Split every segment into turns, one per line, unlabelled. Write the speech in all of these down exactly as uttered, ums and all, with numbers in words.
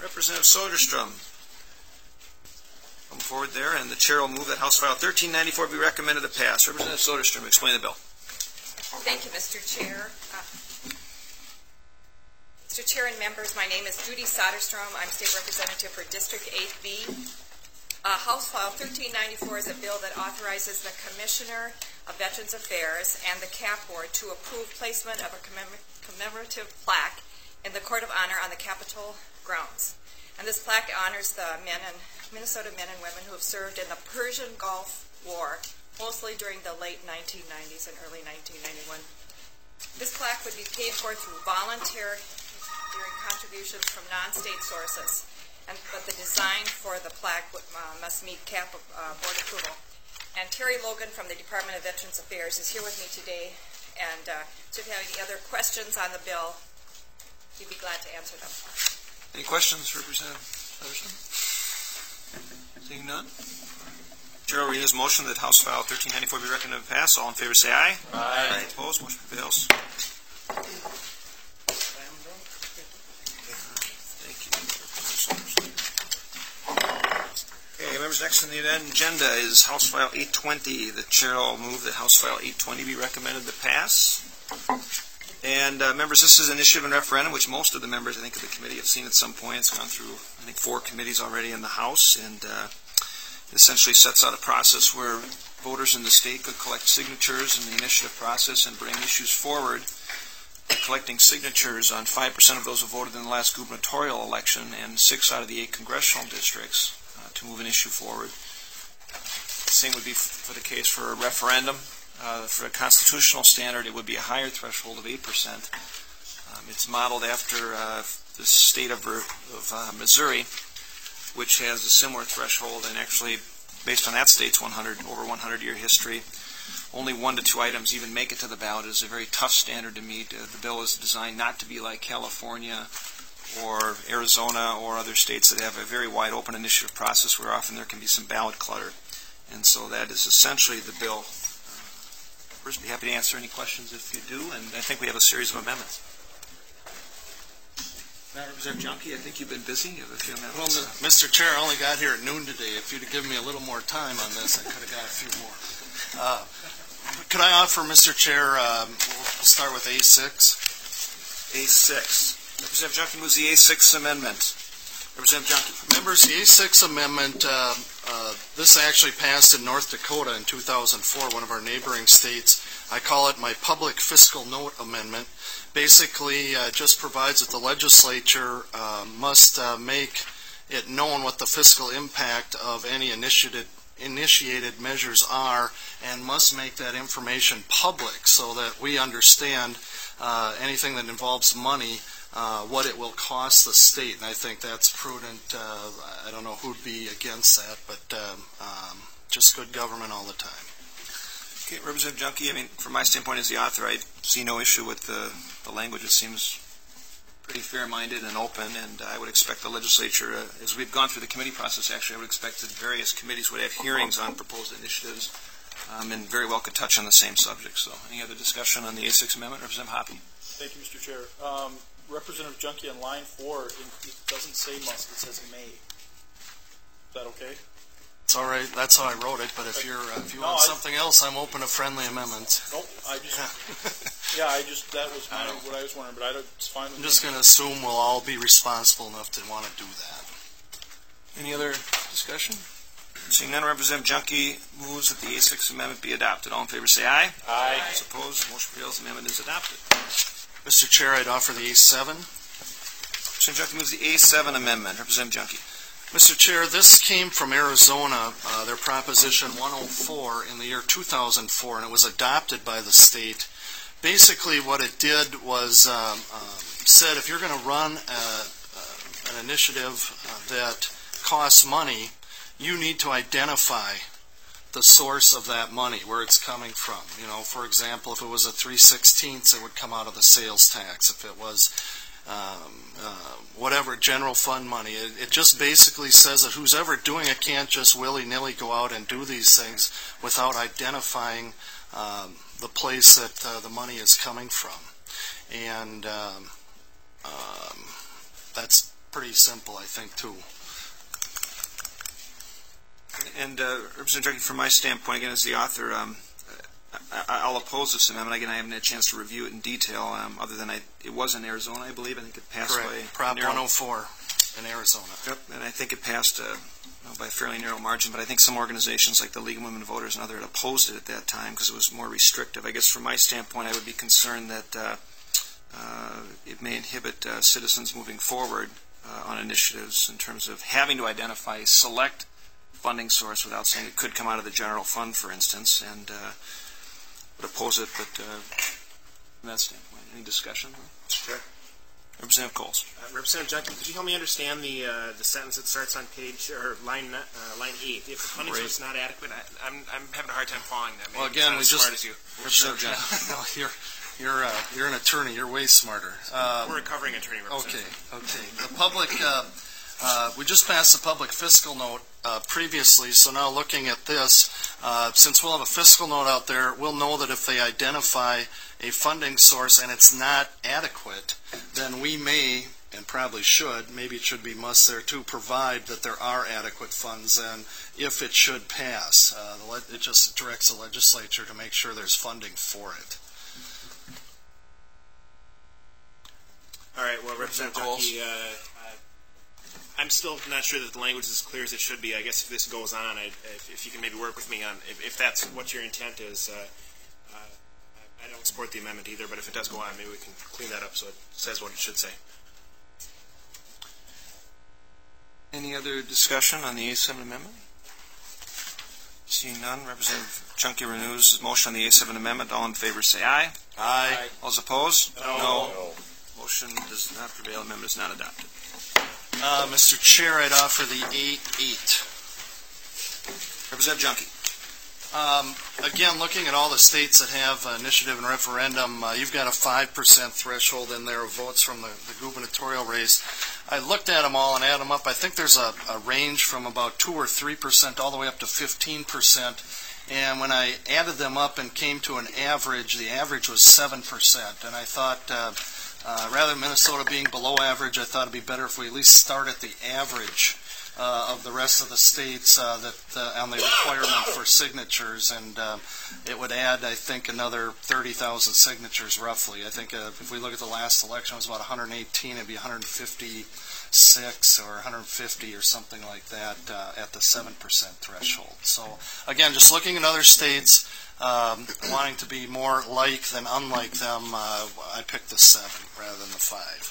Representative Soderstrom, come forward there, and the chair will move that House File thirteen ninety-four be recommended to pass. Representative Soderstrom, explain the bill.
Thank you, Mister Chair. Uh, Mister Chair and members, my name is Judy Soderstrom. I'm State Representative for District eight B. Uh, House File thirteen ninety-four is a bill that authorizes the Commissioner of Veterans Affairs and the C A P Board to approve placement of a commemor commemorative plaque in the Court of Honor on the Capitol grounds. And this plaque honors the men and Minnesota men and women who have served in the Persian Gulf War, mostly during the late nineteen nineties and early nineteen ninety-one. This plaque would be paid for through voluntary contributions from non-state sources, and but the design for the plaque would, uh, must meet C A P uh, board approval. And Terry Logan from the Department of Veterans Affairs is here with me today, and uh, so if you have any other questions on the bill, he'd be glad to answer them.
Any questions, Representative Soderstrom? Seeing none? Chair will read his motion that House File thirteen ninety-four be recommended to pass. All in favor say aye.
Aye.
Aye. Opposed? Motion prevails. Thank you. Okay, members, next on the agenda is House File eight twenty. The chair will move that House File eight twenty be recommended to pass. And uh, members, this is an initiative and referendum, which most of the members, I think, of the committee have seen at some point. It's gone through, I think, four committees already in the House, and uh, essentially sets out a process where voters in the state could collect signatures in the initiative process and bring issues forward, collecting signatures on five percent of those who voted in the last gubernatorial election and six out of the eight congressional districts uh, to move an issue forward. The same would be f for the case for a referendum. Uh, for a constitutional standard, it would be a higher threshold of eight percent. Um, it's modeled after uh, the state of, of uh, Missouri, which has a similar threshold, and actually, based on that state's one hundred, over one hundred year history, only one to two items even make it to the ballot. It's a very tough standard to meet. Uh, the bill is designed not to be like California or Arizona or other states that have a very wide open initiative process where often there can be some ballot clutter. And so that is essentially the bill. First, be happy to answer any questions if you do, and I think we have a series of amendments. Representative Junkie, I think you've been busy. You have a few amendments.
Well, Mister Chair, I only got here at noon today. If you'd have given me a little more time on this, I could have got a few more. Uh, could I offer, Mister Chair, um, we'll start with A six.
A six. Representative Junkie moves the A six amendment. Representative Junkie.
Members, the A six amendment, uh, uh, this actually passed in North Dakota in two thousand four, one of our neighboring states. I call it my public fiscal note amendment. Basically, uh, just provides that the legislature uh, must uh, make it known what the fiscal impact of any initiated, initiated measures are, and must make that information public so that we understand uh, anything that involves money, uh, what it will cost the state. And I think that's prudent. Uh, I don't know who'd be against that, but um, um, just good government all the time.
Okay, Representative Junkie, I mean, from my standpoint as the author, I see no issue with the, the language. It seems pretty fair-minded and open, and I would expect the legislature, uh, as we've gone through the committee process, actually, I would expect that various committees would have hearings on proposed initiatives um, and very well could touch on the same subject. So any other discussion on the A six amendment? Representative Hoppe.
Thank you, Mister Chair. Um, Representative Junkie, on line four, it doesn't say must, it says may. Is that okay?
It's all right. That's how I wrote it. But if you're uh, if you
no,
want
I,
something else, I'm open to friendly amendments.
Nope. I just yeah. I just that was my, I what I was wondering. But I don't, it's fine. With
I'm just going to assume we'll all be responsible enough to want to do that.
Any other discussion? Seeing none, Representative Junkie moves that the A six amendment be adopted. All in favor, say aye.
Aye.
Those opposed, motion prevails. The amendment is adopted.
Mister Chair, I'd offer the A seven.
Representative Junkie moves the A seven amendment. Representative Junkie.
Mister Chair, this came from Arizona, uh, their Proposition one oh four in the year two thousand four, and it was adopted by the state. Basically, what it did was um, um, said if you're going to run a, uh, an initiative uh, that costs money, you need to identify the source of that money, where it's coming from. You know, for example, if it was a three sixteenths, it would come out of the sales tax. If it was Um, uh, whatever, general fund money. It, it just basically says that who's ever doing it can't just willy-nilly go out and do these things without identifying um, the place that uh, the money is coming from. And um, um, that's pretty simple, I think, too.
And uh, Representative Junkie, from my standpoint, again, as the author, um, I, I'll oppose this amendment. Again, I haven't had a chance to review it in detail, um, other than I, it was in Arizona, I believe. I think it passed
Correct.
by
Prop
narrow-
one oh four in Arizona.
Yep, and I think it passed uh, you know, by a fairly narrow margin, but I think some organizations like the League of Women Voters and other had opposed it at that time because it was more restrictive. I guess from my standpoint, I would be concerned that uh, uh, it may inhibit uh, citizens moving forward uh, on initiatives in terms of having to identify a select funding source without saying it could come out of the general fund, for instance, and uh, would oppose it, but uh, from that standpoint, any discussion?
Mister Chair.
Representative Coles.
Uh, Representative Junkie, could you help me understand the uh, the sentence that starts on page or line uh, line eight? If the funding
Great.
source is not adequate, I, I'm I'm having a hard time following that. Maybe
Well,
I'm
again,
not
we
as
just-
smart as you.
Representative Junkie.
No, you're you're uh, you're an attorney. You're way smarter. Uh,
We're a recovering attorney.
Okay,
Representative.
okay. The public, uh, uh, we just passed the public fiscal note uh, previously, so now looking at this, uh, since we'll have a fiscal note out there, we'll know that if they identify a funding source and it's not adequate, then we may, and probably should, maybe it should be must there too, provide that there are adequate funds, and if it should pass, uh, the le- it just directs the legislature to make sure there's funding for it.
All right. Well, Representative
Coles.
Junkie, uh, uh, I'm still not sure that the language is as clear as it should be. I guess if this goes on, I, if, if you can maybe work with me on if, if that's what your intent is. Uh, uh, I don't support the amendment either, but if it does go on, maybe we can clean that up so it says what it should say.
Any other discussion on the A seven amendment? Seeing none, Representative Junkie renews his motion on the A seven amendment. All in favor say aye.
Aye.
All those opposed?
No.
Motion does not prevail. Amendment is not adopted.
Uh, Mister Chair, I'd offer the eight eight.
Representative Junkie.
Um, again, looking at all the states that have uh, initiative and referendum, uh, you've got a five percent threshold in there of votes from the, the gubernatorial race. I looked at them all and add them up. I think there's a, a range from about two or three percent all the way up to fifteen percent. And when I added them up and came to an average, the average was seven percent. And I thought, uh, uh, rather than Minnesota being below average, I thought it'd be better if we at least start at the average Uh, of the rest of the states uh, that uh, on the requirement for signatures, and uh, it would add, I think, another thirty thousand signatures roughly. I think uh, if we look at the last election, it was about one hundred eighteen. It'd be one hundred fifty-six or one hundred fifty or something like that uh, at the seven percent threshold. So again, just looking at other states, um, wanting to be more like than unlike them, uh, I picked the seven rather than the five.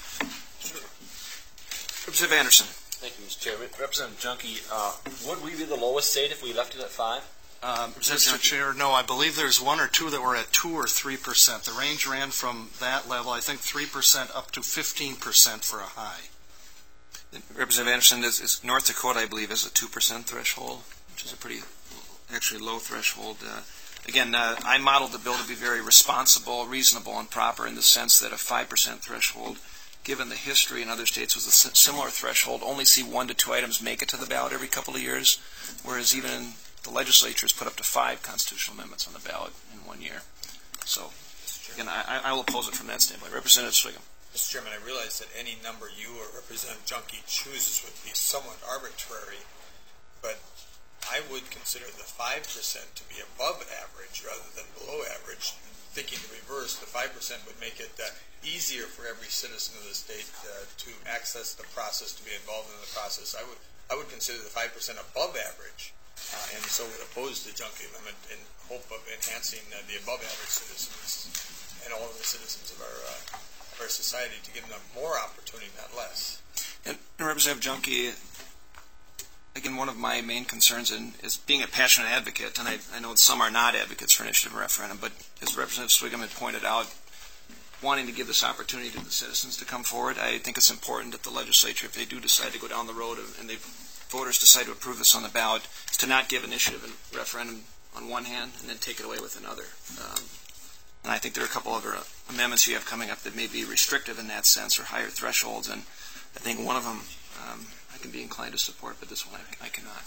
Representative Anderson.
Thank you, Mister Chair. Representative Junkie, uh, would we be the lowest state if we left it at five?
Um, Mister Chair, no, I believe there's one or two that were at two or three percent. The range ran from that level, I think three percent up to fifteen percent for a high.
Representative Anderson, is, is North Dakota, I believe, is a two percent threshold, which is a pretty, actually low threshold. Uh, again, uh, I modeled the bill to be very responsible, reasonable, and proper in the sense that a five percent threshold, given the history in other states with a similar threshold, only see one to two items make it to the ballot every couple of years, whereas even the legislature has put up to five constitutional amendments on the ballot in one year. So, again, I, I will oppose it from that standpoint. Representative Swigum.
Mister Chairman, I realize that any number you or Representative Junkie chooses would be somewhat arbitrary, but I would consider the five percent to be above average rather than below average. Thinking the reverse, the five percent would make it uh, easier for every citizen of the state uh, to access the process, to be involved in the process. I would I would consider the five percent above average, uh, and so would oppose the Junkie amendment in hope of enhancing uh, the above average citizens and all of the citizens of our uh, of our society to give them more opportunity, not less.
And, and Representative Junkie, again, one of my main concerns in, is being a passionate advocate, and I, I know some are not advocates for initiative and referendum, but as Representative Swigum had pointed out, wanting to give this opportunity to the citizens to come forward, I think it's important that the legislature, if they do decide to go down the road and the voters decide to approve this on the ballot, is to not give initiative and referendum on one hand and then take it away with another. Um, and I think there are a couple other uh, amendments you have coming up that may be restrictive in that sense or higher thresholds, and I think one of them um, I can be inclined to support, but this one I, I cannot.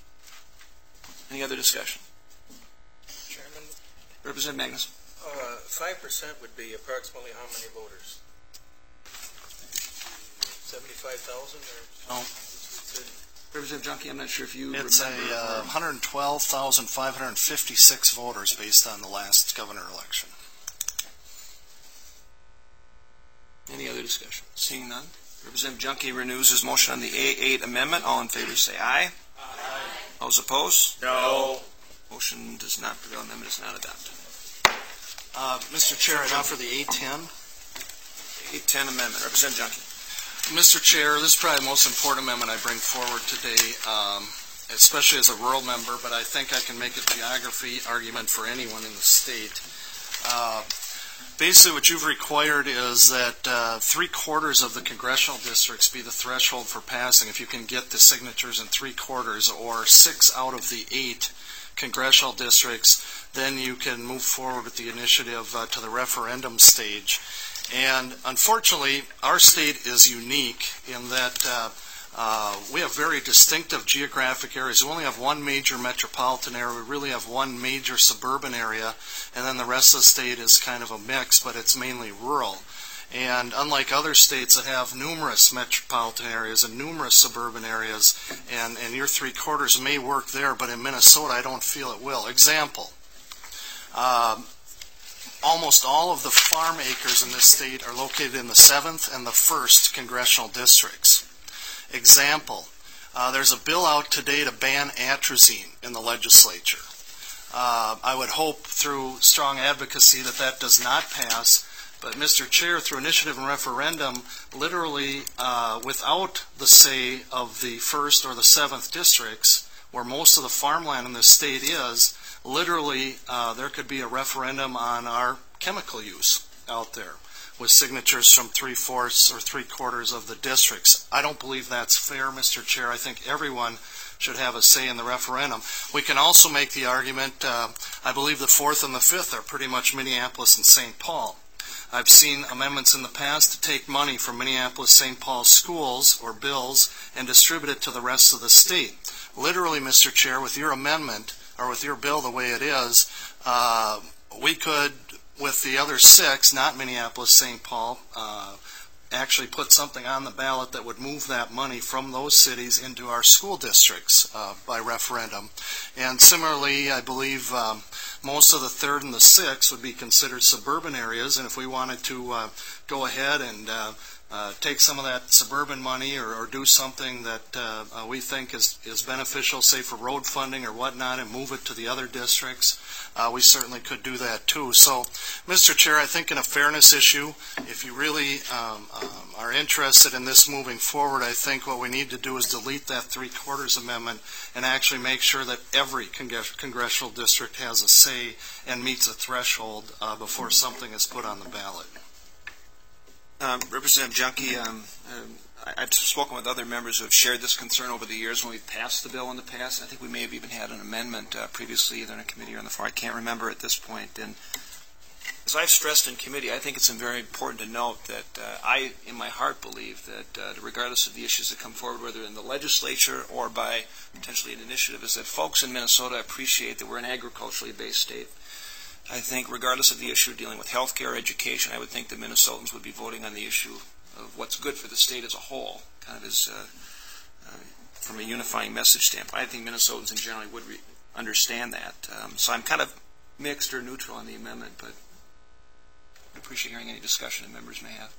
Any other discussion?
Chairman,
Representative Magnus.
uh, five percent would be approximately how many voters?
seventy-five thousand or?
No.
It's in-
Representative Junkie, I'm not sure if you
It's a
remember.
uh, one hundred twelve thousand five hundred fifty-six voters based on the last governor election.
Any other discussion? Seeing none. Representative Junkie renews his motion on the A eight amendment. All in favor say aye. Aye. Those opposed?
No.
Motion does not prevail. Amendment is not adopted.
Uh, Mister Chair, I offer the A ten.
eight ten amendment. Representative Junkie.
Mister Chair, this is probably the most important amendment I bring forward today, um, especially as a rural member, but I think I can make a geography argument for anyone in the state. Uh, basically, what you've required is that uh, three quarters of the congressional districts be the threshold for passing. If you can get the signatures in three quarters, or six out of the eight congressional districts, then you can move forward with the initiative uh, to the referendum stage. And unfortunately, our state is unique in that uh, uh, we have very distinctive geographic areas. We only have one major metropolitan area. We really have one major suburban area, and then the rest of the state is kind of a mix, but it's mainly rural. And unlike other states that have numerous metropolitan areas and numerous suburban areas, and, and your three quarters may work there, but in Minnesota I don't feel it will. Example. Um, Almost all of the farm acres in this state are located in the seventh and the first congressional districts. Example, uh, there's a bill out today to ban atrazine in the legislature. Uh, I would hope through strong advocacy that that does not pass, but Mister Chair, through initiative and referendum, literally uh, without the say of the first or the seventh districts, where most of the farmland in this state is, literally, uh, there could be a referendum on our chemical use out there with signatures from three-fourths or three-quarters of the districts. I don't believe that's fair, Mister Chair. I think everyone should have a say in the referendum. We can also make the argument, uh, I believe the fourth and the fifth are pretty much Minneapolis and Saint Paul. I've seen amendments in the past to take money from Minneapolis Saint Paul schools or bills and distribute it to the rest of the state. Literally, Mister Chair, with your amendment, or with your bill the way it is, uh, we could, with the other six, not Minneapolis, Saint Paul, uh, actually put something on the ballot that would move that money from those cities into our school districts uh, by referendum. And similarly, I believe um, most of the third and the sixth would be considered suburban areas, and if we wanted to uh, go ahead and uh, Uh, take some of that suburban money or, or do something that uh, uh, we think is, is beneficial, say for road funding or whatnot, and move it to the other districts, uh, we certainly could do that too. So, Mister Chair, I think in a fairness issue, if you really um, um, are interested in this moving forward, I think what we need to do is delete that three-quarters amendment and actually make sure that every congr- congressional district has a say and meets a threshold uh, before something is put on the ballot.
Um, Representative Junkie, um, um, I, I've spoken with other members who have shared this concern over the years when we've passed the bill in the past. I think we may have even had an amendment uh, previously, either in a committee or on the floor. I can't remember at this point. And as I've stressed in committee, I think it's very important to note that uh, I, in my heart, believe that uh, regardless of the issues that come forward, whether in the legislature or by potentially an initiative, is that folks in Minnesota appreciate that we're an agriculturally based state. I think regardless of the issue dealing with health care or education, I would think that Minnesotans would be voting on the issue of what's good for the state as a whole, kind of as uh, uh, from a unifying message standpoint. I think Minnesotans in general would re- understand that. Um, so I'm kind of mixed or neutral on the amendment, but I appreciate hearing any discussion that members may have.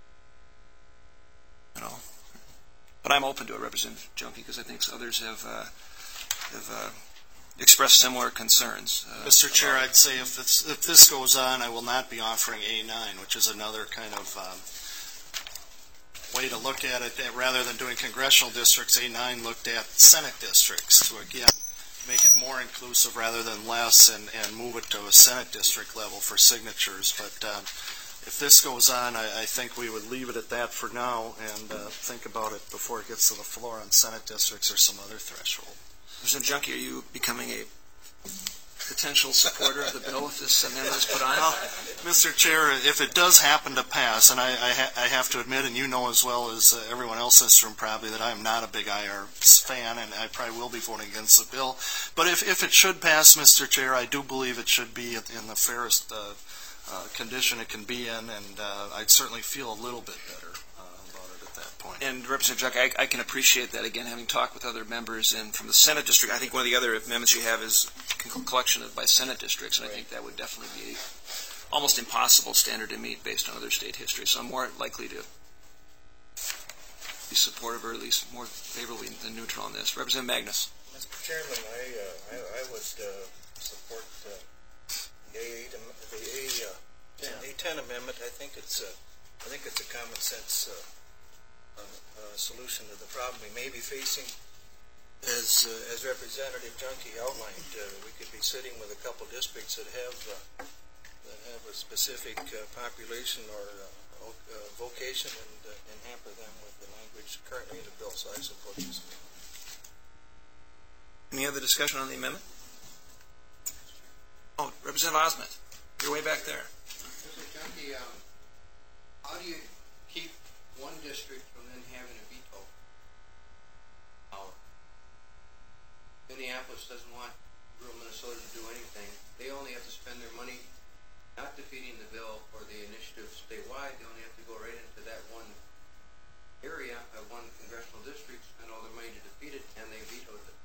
You know, but I'm open to it, Representative Junkie, because I think others have uh, have uh, expressed similar concerns. Uh,
Mister Chair, I'd say if it's, if this goes on, I will not be offering A nine, which is another kind of um, way to look at it. Rather than doing congressional districts, A nine looked at Senate districts to, again, make it more inclusive rather than less, and, and move it to a Senate district level for signatures. But um, if this goes on, I, I think we would leave it at that for now and uh, think about it before it gets to the floor on Senate districts or some other threshold.
Representative Junkie, are you becoming a potential supporter of the bill if this amendment is put on?
Well, Mister Chair, if it does happen to pass, and I, I, ha- I have to admit, and you know as well as uh, everyone else in this room probably, that I am not a big I R fan, and I probably will be voting against the bill. But if, if it should pass, Mister Chair, I do believe it should be in the fairest uh, uh, condition it can be in, and uh, I'd certainly feel a little bit better uh, about it at that point.
And Representative Junkie, I, I can appreciate that, again, having talked with other members, and from the Senate district, I think one of the other amendments you have is a collection of by Senate districts, and I think that would definitely be almost impossible standard to meet based on other state history, so I'm more likely to be supportive or at least more favorably than neutral on this. Representative Magnus.
Mister Chairman, I, uh, I, I would uh, support uh, the A eight, the A, uh, A ten amendment. I think it's, uh, I think it's a common sense uh, uh, uh, solution to the problem we may be facing. As uh, as Representative Junkie outlined, uh, we could be sitting with a couple districts that have uh, that have a specific uh, population or uh, uh, vocation, and, uh, and hamper them with the language currently in the bill. So I support this amendment.
Any other discussion on the amendment? Oh, Representative Osment, you're way back there.
Mister Junkie, um, how do you keep one district from then having a veto power? Minneapolis doesn't want rural Minnesota to do anything. They only have to spend their money not defeating the bill or the initiative statewide. They only have to go right into that one area, uh, one congressional district, spend all their money to defeat it, and they vetoed it.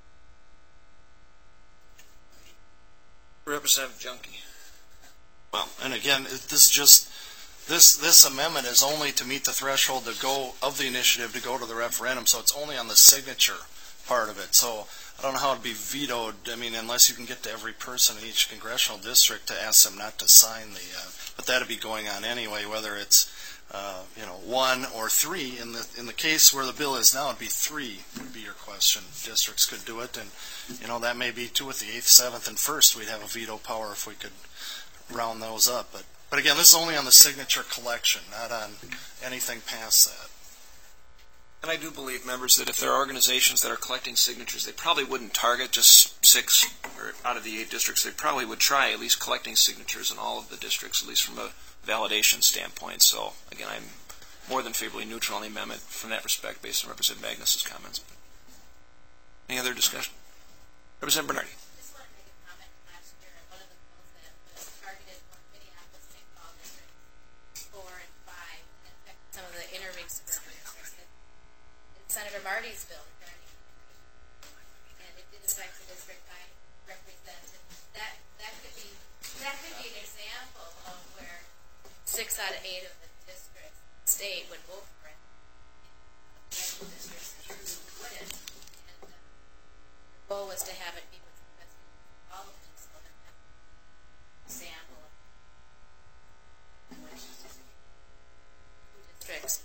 Representative Junkie.
Well, and again, it- this is just, this, this amendment is only to meet the threshold to go, of the initiative to go to the referendum, so it's only on the signature part of it. So I don't know how it'd be vetoed, I mean, unless you can get to every person in each congressional district to ask them not to sign the, uh, but that'd be going on anyway, whether it's, uh, you know, one or three. In the, in the case where the bill is now, it'd be three would be your question. Districts could do it, and, you know, that may be two with the eighth, seventh, and first. We'd have a veto power if we could round those up. But, but again, this is only on the signature collection, not on anything past that.
And I do believe, members, that if there are organizations that are collecting signatures, they probably wouldn't target just six or out of the eight districts. They probably would try at least collecting signatures in all of the districts, at least from a validation standpoint. So, again, I'm more than favorably neutral on the amendment from that respect based on Representative Magnus's comments. Any other discussion? Representative Bernardi.
I just want to make a comment. Last year, one of the bills that was targeted for Minneapolis Saint Paul districts four and five, and in fact, some of the inner ring suburban districts. In Senator Marty's bill regarding immigration, and it did affect the district I represent. And that that could be that could be an example of where six out of eight of the districts state would vote for it. And the districts wouldn't. And uh, the goal was to have it be what's the best interest of all of them, so that that example of which districts.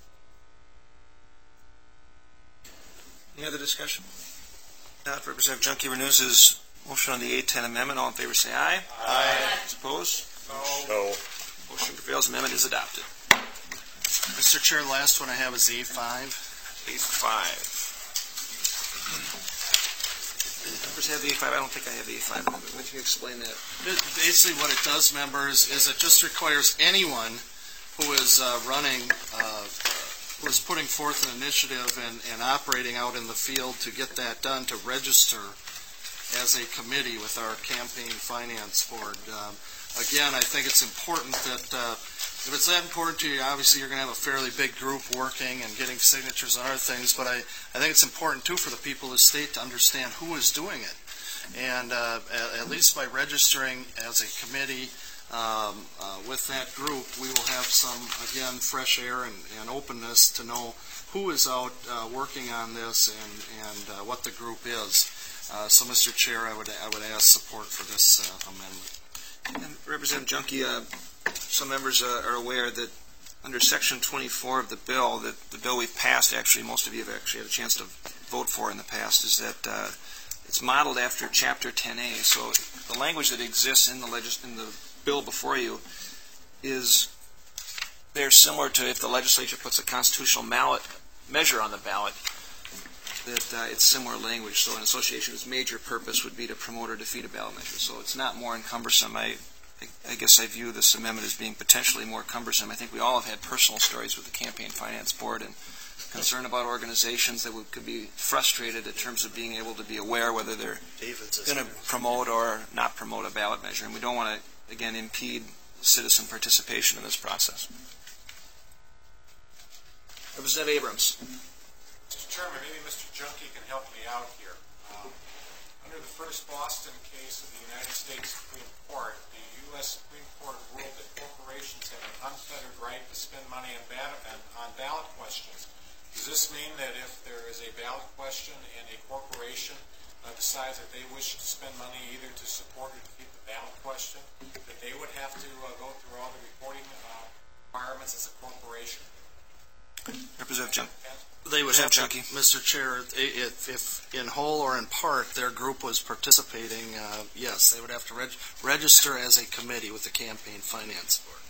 Any other discussion? Not. Representative Junkie renews his motion on the A ten amendment. All in favor say aye. Aye. Opposed?
No.
Motion prevails. Amendment is adopted.
Mister Chair, the last one I have is A five.
A five. Members have the A five. I don't think I have the A five amendment. Why don't you explain that?
Basically, what it does, members, is it just requires anyone who is uh, running, uh, who is putting forth an initiative and, and operating out in the field to get that done, to register as a committee with our campaign finance board. Um, again, I think it's important that uh, if it's that important to you, obviously you're going to have a fairly big group working and getting signatures on other things, but I, I think it's important, too, for the people of the state to understand who is doing it. And uh, at, at least by registering as a committee um, uh, with that group, we will have some, again, fresh air and, and openness to know who is out uh, working on this and, and uh, what the group is. Uh, so, Mister Chair, I would I would ask support for this uh, amendment.
And Representative Junkie, uh, some members uh, are aware that under Section twenty-four of the bill, that the bill we've passed, actually most of you have actually had a chance to vote for in the past, is that uh, it's modeled after Chapter ten A. So the language that exists in the legis- in the bill before you is they're similar to if the legislature puts a constitutional ballot measure on the ballot, that uh, it's similar language. So an association's major purpose would be to promote or defeat a ballot measure. So it's not more cumbersome. I, I, I guess I view this amendment as being potentially more cumbersome. I think we all have had personal stories with the Campaign Finance Board and concern about organizations that would, could be frustrated in terms of being able to be aware whether they're going to promote or not promote a ballot measure. And we don't want to, again, impede citizen participation in this process. Representative Abrams.
Mister Chairman, maybe Mister Junkie can help me out here. Um, under the first Boston case of the United States Supreme Court, the U S Supreme Court ruled that corporations have an unfettered right to spend money on ballot, on ballot questions. Does this mean that if there is a ballot question and a corporation uh, decides that they wish to spend money either to support or defeat the ballot question, that they would have to uh, go through all the reporting uh, requirements as a corporation?
Representative Junkie.
They would have to,
Junkie.
Mister Chair, if, if in whole or in part their group was participating, uh, yes, they would have to reg- register as a committee with the Campaign Finance Board.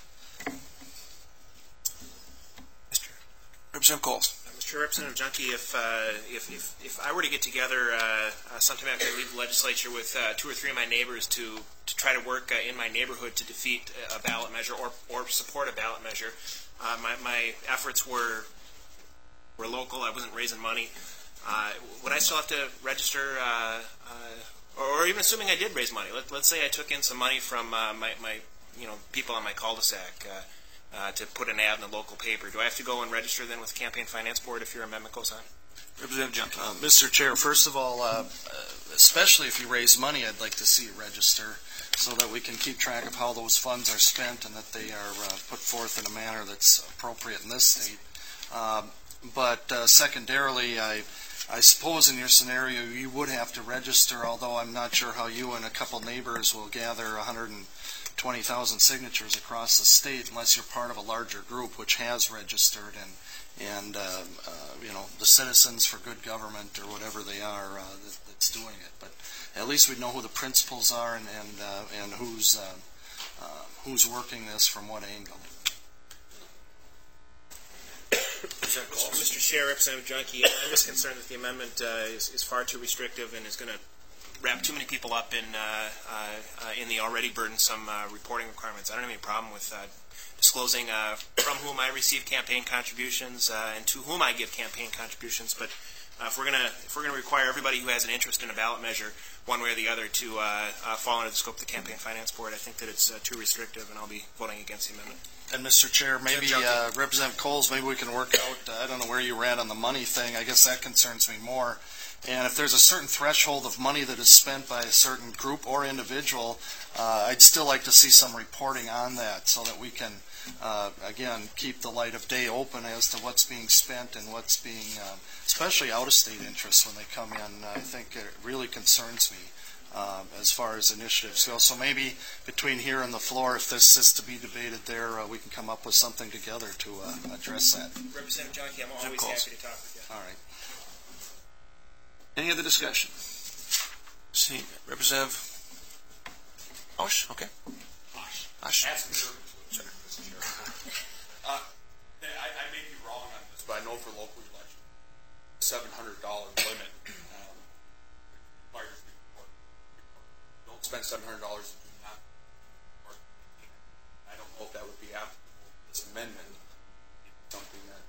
Mister Representative Coles.
Mister Representative Junkie, if, uh, if, if, if I were to get together uh, uh, sometime after I leave the legislature with uh, two or three of my neighbors to, to try to work uh, in my neighborhood to defeat a ballot measure or, or support a ballot measure, uh, my, my efforts were were local. I wasn't raising money. Uh, would I still have to register, uh, uh, or, or even assuming I did raise money? Let, let's say I took in some money from uh, my, my, you know, people on my cul-de-sac uh, uh, to put an ad in the local paper. Do I have to go and register then with the Campaign Finance Board if your amendment goes on?
Representative Junkie.
Uh, Mister Chair, first of all, uh, especially if you raise money, I'd like to see you register so that we can keep track of how those funds are spent and that they are uh, put forth in a manner that's appropriate in this state. Um, But uh, secondarily, I, I suppose in your scenario you would have to register, although I'm not sure how you and a couple neighbors will gather one hundred twenty thousand signatures across the state unless you're part of a larger group which has registered and, and uh, uh, you know, the Citizens for Good Government or whatever they are uh, that, that's doing it. But at least we know who the principals are and, and, uh, and who's, uh, uh, who's working this from what angle.
Mister Chair, Representative Junkie, I'm just concerned that the amendment uh, is, is far too restrictive and is going to wrap too many people up in uh, uh, in the already burdensome uh, reporting requirements. I don't have any problem with uh, disclosing uh, from whom I receive campaign contributions uh, and to whom I give campaign contributions. But uh, if we're going to if we're going to require everybody who has an interest in a ballot measure, one way or the other, to uh, uh, fall under the scope of the Campaign Finance Board, I think that it's uh, too restrictive, and I'll be voting against the amendment.
And Mister Chair, maybe uh, Representative Coles, maybe we can work out, uh, I don't know where you ran on the money thing, I guess that concerns me more. And if there's a certain threshold of money that is spent by a certain group or individual, uh, I'd still like to see some reporting on that so that we can, uh, again, keep the light of day open as to what's being spent and what's being, um, especially out-of-state interests when they come in. I think it really concerns me. Um, as far as initiatives go. So maybe between here and the floor, if this is to be debated there, uh, we can come up with something together to uh, address that.
Representative Junkie, I'm always happy to talk with you.
All right.
Any other discussion? See, Representative Osh, okay.
Osh.
Osh.
Add some German to it, Mister Chair. Uh, I, I may be wrong on this, but I know for local election, seven hundred dollar limit um, requires don't spend seven hundred dollars and do not. I don't know if that would be applicable to this amendment. Something that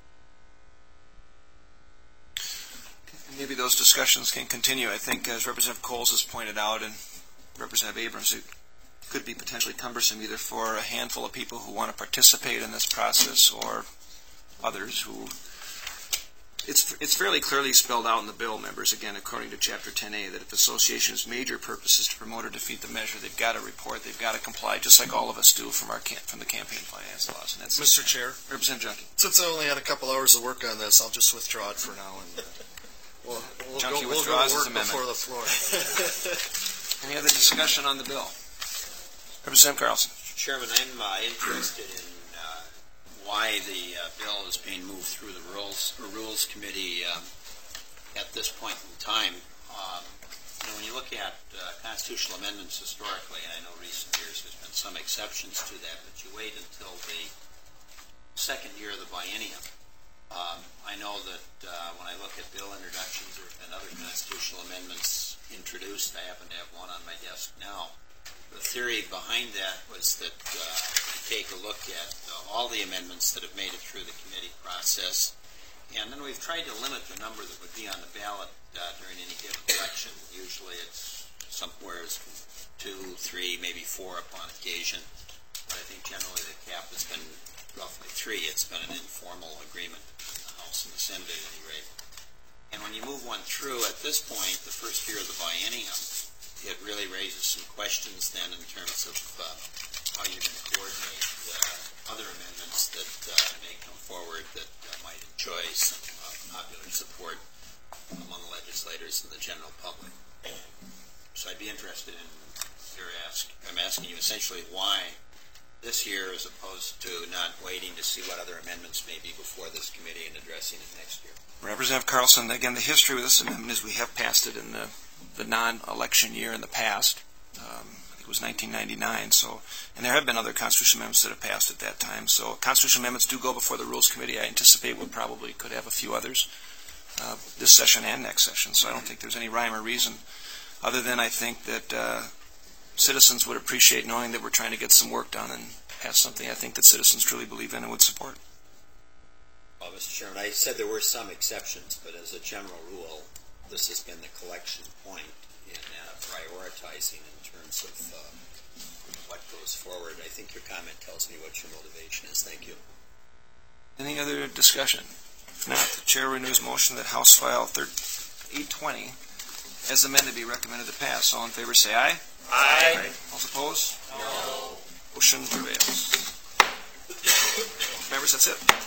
maybe those discussions can continue. I think, as Representative Coles has pointed out, and Representative Abrams, it could be potentially cumbersome either for a handful of people who want to participate in this process or others who. It's it's fairly clearly spelled out in the bill, members, again, according to Chapter ten A, that if association's major purpose is to promote or defeat the measure, they've got to report, they've got to comply, just like all of us do from our camp, from the campaign finance laws. And that's
Mister Chair,
Representative Junkie.
Since I only had a couple hours of work on this, I'll just withdraw it for now. And uh, we'll, we'll
Junkie
go, we'll
withdraws
go
his
to work
amendment.
before the floor.
Any other discussion on the bill? Representative Carlson.
Chairman, I'm uh, interested in uh, why the uh, bill is being moved through the Rules or Rules Committee um, at this point in time. Um, you know, when you look at uh, constitutional amendments historically, and I know recent years there's been some exceptions to that, but you wait until the second year of the biennium. Um, I know that uh, when I look at bill introductions, there have been other constitutional amendments introduced. I happen to have one on my desk now. The theory behind that was that uh, you take a look at uh, all the amendments that have made it through the committee process, and then we've tried to limit the number that would be on the ballot uh, during any given election. Usually it's somewhere two, three, maybe four upon occasion, but I think generally the cap has been roughly three. It's been an informal agreement in the House. House and the Senate at any rate. And when you move one through at this point, the first year of the biennium, it really raises some questions then in terms of uh, how you're going to coordinate uh, other amendments that uh, may come forward that uh, might enjoy some uh, popular support among legislators and the general public. So I'd be interested in your ask. I'm asking you essentially why this year as opposed to not waiting to see what other amendments may be before this committee and addressing it next year.
Representative Carlson, again, the history with this amendment is we have passed it in the, the non-election year in the past. Um, I think it was nineteen ninety-nine. So, and there have been other constitutional amendments that have passed at that time. So constitutional amendments do go before the Rules Committee. I anticipate we'll probably could have a few others uh, this session and next session. So I don't think there's any rhyme or reason other than I think that uh, citizens would appreciate knowing that we're trying to get some work done and pass something I think that citizens truly believe in and would support.
Well, Mister Chairman, I said there were some exceptions, but as a general rule, this has been the collection point in uh, prioritizing in terms of uh, what goes forward. I think your comment tells me what your motivation is. Thank you.
Any other discussion? If not, the Chair renews motion that House File eight twenty as amended be recommended to pass. All in favor say aye.
Aye.
All opposed? No. Motion prevails. Members, that's it.